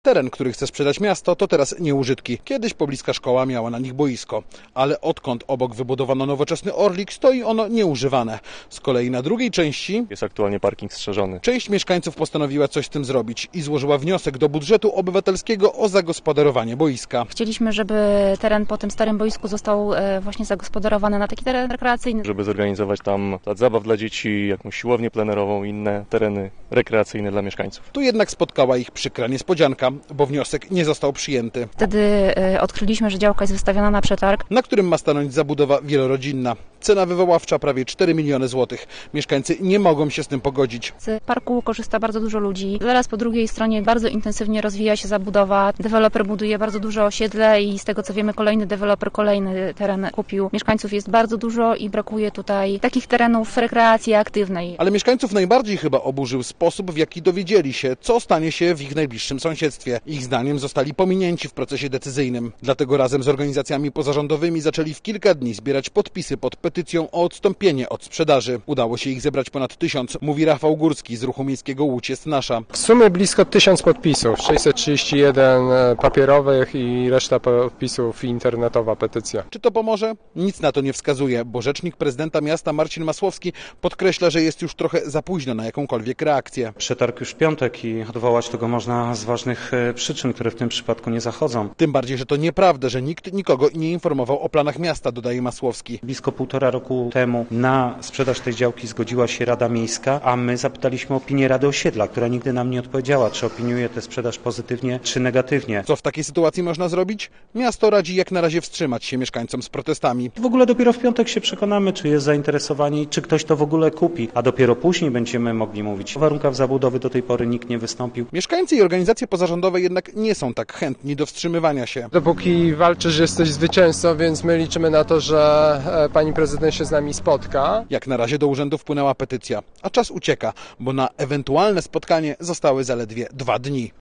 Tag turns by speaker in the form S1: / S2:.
S1: Teren, który chce sprzedać miasto, to teraz nieużytki. Kiedyś pobliska szkoła miała na nich boisko, ale odkąd obok wybudowano nowoczesny Orlik, stoi ono nieużywane. Z kolei na drugiej części
S2: jest aktualnie parking strzeżony.
S1: Część mieszkańców postanowiła coś z tym zrobić i złożyła wniosek do budżetu obywatelskiego o zagospodarowanie boiska.
S3: Chcieliśmy, żeby teren po tym starym boisku został właśnie zagospodarowany na taki teren rekreacyjny.
S2: Żeby zorganizować tam plac zabaw dla dzieci, jakąś siłownię plenerową i inne tereny rekreacyjne dla mieszkańców.
S1: Tu jednak spotkała ich przykra niespodzianka, bo wniosek nie został przyjęty.
S3: Wtedy odkryliśmy, że działka jest wystawiona na przetarg,
S1: na którym ma stanąć zabudowa wielorodzinna. Cena wywoławcza prawie 4 miliony złotych. Mieszkańcy nie mogą się z tym pogodzić.
S3: Z parku korzysta bardzo dużo ludzi. Zaraz po drugiej stronie bardzo intensywnie rozwija się zabudowa. Deweloper buduje bardzo duże osiedle i z tego co wiemy kolejny deweloper kolejny teren kupił. Mieszkańców jest bardzo dużo i brakuje tutaj takich terenów rekreacji aktywnej.
S1: Ale mieszkańców najbardziej chyba oburzył sposób, w jaki dowiedzieli się, co stanie się w ich najbliższym sąsiedztwie. Ich zdaniem zostali pominięci w procesie decyzyjnym. Dlatego razem z organizacjami pozarządowymi zaczęli w kilka dni zbierać podpisy pod petycją o odstąpienie od sprzedaży. Udało się ich zebrać ponad 1000, mówi Rafał Górski z Ruchu Miejskiego Łódź jest nasza.
S4: W sumie blisko 1000 podpisów, 631 papierowych i reszta podpisów internetowa petycja.
S1: Czy to pomoże? Nic na to nie wskazuje, bo rzecznik prezydenta miasta Marcin Masłowski podkreśla, że jest już trochę za późno na jakąkolwiek reakcję.
S5: Przetarg już w piątek i odwołać tego można z ważnych przyczyn, które w tym przypadku nie zachodzą.
S1: Tym bardziej, że to nieprawda, że nikt nikogo nie informował o planach miasta, dodaje Masłowski.
S5: Blisko 1,5 roku temu na sprzedaż tej działki zgodziła się Rada Miejska, a my zapytaliśmy opinię Rady Osiedla, która nigdy nam nie odpowiedziała, czy opiniuje tę sprzedaż pozytywnie, czy negatywnie.
S1: Co w takiej sytuacji można zrobić? Miasto radzi jak na razie wstrzymać się mieszkańcom z protestami.
S5: W ogóle dopiero w piątek się przekonamy, czy jest zainteresowanie i czy ktoś to w ogóle kupi, a dopiero później będziemy mogli mówić. O warunkach zabudowy do tej pory nikt nie wystąpił.
S1: Mieszkańcy i organizacje pozarządowe jednak nie są tak chętni do wstrzymywania się.
S4: Dopóki walczysz, jesteś zwycięzcą, więc my liczymy na to, że pani prezydent się z nami spotka.
S1: Jak na razie do urzędu wpłynęła petycja, a czas ucieka, bo na ewentualne spotkanie zostały zaledwie 2 dni.